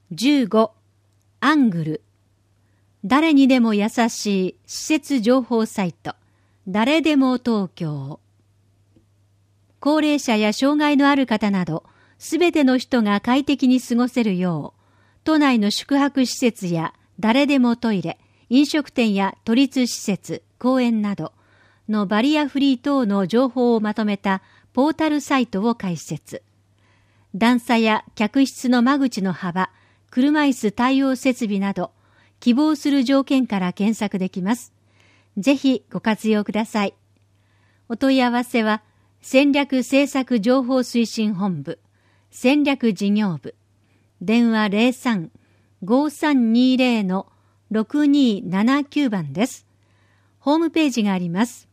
15. アングル。誰にでも優しい施設情報サイト、誰でも東京。高齢者や障害のある方など、すべての人が快適に過ごせるよう、都内の宿泊施設や誰でもトイレ、飲食店や都立施設、公園などのバリアフリー等の情報をまとめたポータルサイトを開設。段差や客室の間口の幅、車椅子対応設備など、希望する条件から検索できます。ぜひご活用ください。お問い合わせは、戦略政策情報推進本部、戦略事業部、電話 03-5320-6279 番です。ホームページがあります。